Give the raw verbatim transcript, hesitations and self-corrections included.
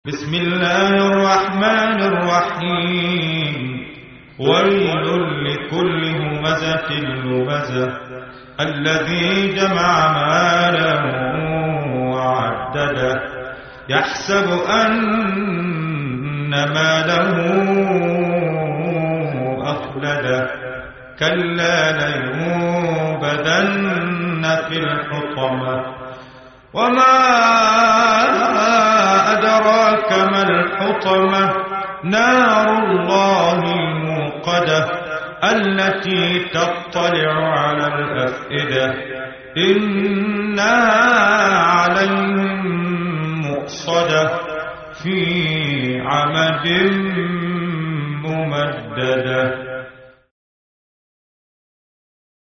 بسم الله الرحمن الرحيم ويل لكل همزة لمزة الذي جمع مالا وعدده يحسب أن ماله أخلده كلا لينبذن في الحطمة وما أدراك ما الحطمة نار الله الموقدة التي تطلع على الأفئدة إنها عليهم مؤصدة في عمد ممددة.